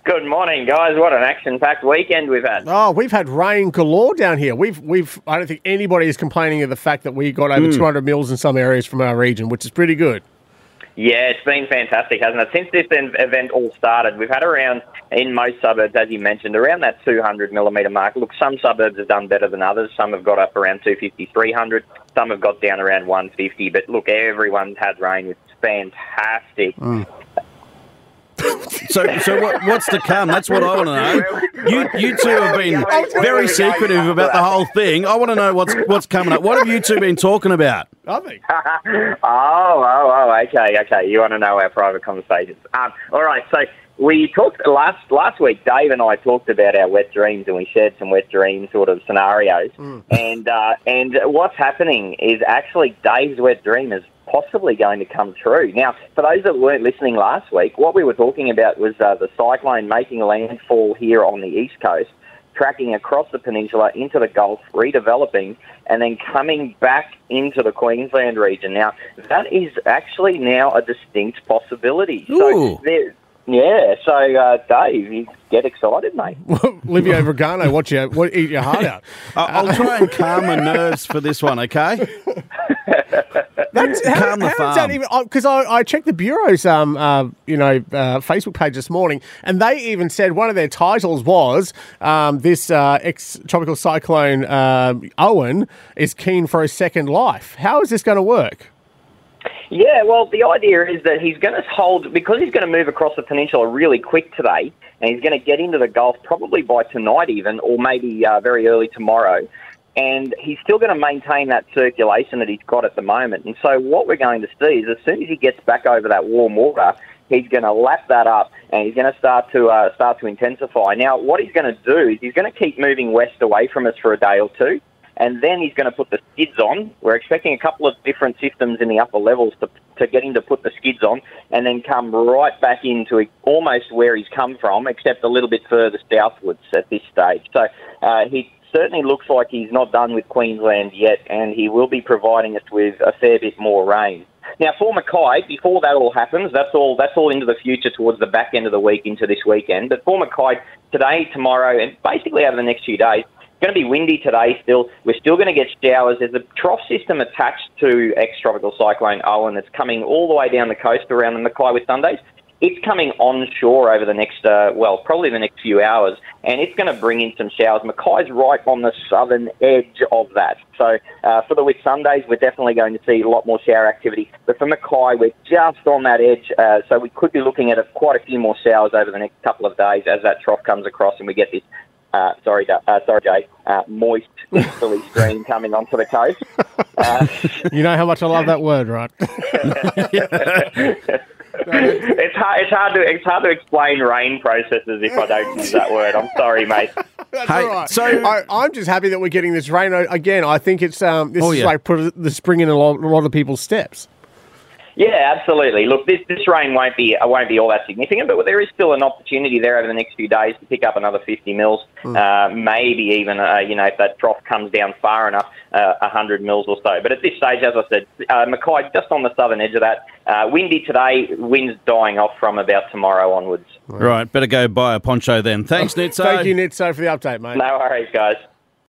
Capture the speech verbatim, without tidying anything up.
Good morning, guys. What an action-packed weekend we've had. Oh, we've had rain galore down here. We've, we've. I don't think anybody is complaining of the fact that we got over mm. two hundred mils in some areas from our region, which is pretty good. Yeah, it's been fantastic, hasn't it? Since this event all started, we've had around, in most suburbs, as you mentioned, around that two hundred millimetre mark. Look, some suburbs have done better than others. Some have got up around two fifty, three hundred. Some have got down around one fifty. But look, everyone's had rain. It's fantastic. Mm. So, so what, what's to come? That's what I want to know. You, you two have been very secretive about the whole thing. I want to know what's what's coming up. What have you two been talking about? Nothing. oh, oh, oh, okay, okay. You want to know our private conversations. Um, all right, so we talked last last week, Dave and I talked about our wet dreams, and we shared some wet dream sort of scenarios. Mm. And, uh, and what's happening is actually Dave's wet dream is possibly going to come true. Now, for those that weren't listening last week, what we were talking about was uh, the cyclone making landfall here on the east coast, tracking across the peninsula into the Gulf, redeveloping, and then coming back into the Queensland region. Now, that is actually now a distinct possibility. Ooh. So there, yeah, so uh, Dave, you get excited, mate. Livio Vergano, watch your, what, eat your heart out. I'll try and calm my nerves for this one, okay? That's, how, calm the how farm. Because I, I checked the Bureau's um, uh, you know, uh, Facebook page this morning, and they even said one of their titles was um, this uh, ex-tropical cyclone uh, Owen is keen for a second life. How is this going to work? Yeah, well, the idea is that he's going to hold, because he's going to move across the peninsula really quick today, and he's going to get into the Gulf probably by tonight even, or maybe uh, very early tomorrow, and he's still going to maintain that circulation that he's got at the moment. And so what we're going to see is as soon as he gets back over that warm water, he's going to lap that up, and he's going to start to uh, start to intensify. Now, what he's going to do is he's going to keep moving west away from us for a day or two, and then he's going to put the skids on. We're expecting a couple of different systems in the upper levels to, to get him to put the skids on and then come right back into almost where he's come from, except a little bit further southwards at this stage. So uh, he certainly looks like he's not done with Queensland yet, and he will be providing us with a fair bit more rain. Now, for Mackay, before that all happens, that's all that's all into the future towards the back end of the week into this weekend. But for Mackay, today, tomorrow, and basically over the next few days, it's going to be windy today still. We're still going to get showers. There's a trough system attached to ex-tropical cyclone Owen that's coming all the way down the coast around the Mackay with Sundays. It's coming onshore over the next, uh, well, probably the next few hours, and it's going to bring in some showers. Mackay's right on the southern edge of that. So uh, for the Whit Sundays, we're definitely going to see a lot more shower activity. But for Mackay, we're just on that edge, uh, so we could be looking at a, quite a few more showers over the next couple of days as that trough comes across and we get this Uh, sorry, uh, sorry, Jay. Uh, moist easterly stream coming onto the coast. Uh, you know how much I love that word, right? it's hard. It's hard to. It's hard to explain rain processes if I don't use that word. I'm sorry, mate. That's hey, all right. So I, I'm just happy that we're getting this rain again. I think it's um, this oh, is yeah. like put the spring in a lot, a lot of people's steps. Yeah, absolutely. Look, this, this rain won't be uh, won't be all that significant, but there is still an opportunity there over the next few days to pick up another fifty mils, mm. uh, maybe even, uh, you know, if that trough comes down far enough, uh, one hundred mils or so. But at this stage, as I said, uh, Mackay just on the southern edge of that. Uh, windy today, winds dying off from about tomorrow onwards. Right, better go buy a poncho then. Thanks, Nitso. Thank you, Nitso, for the update, mate. No worries, guys.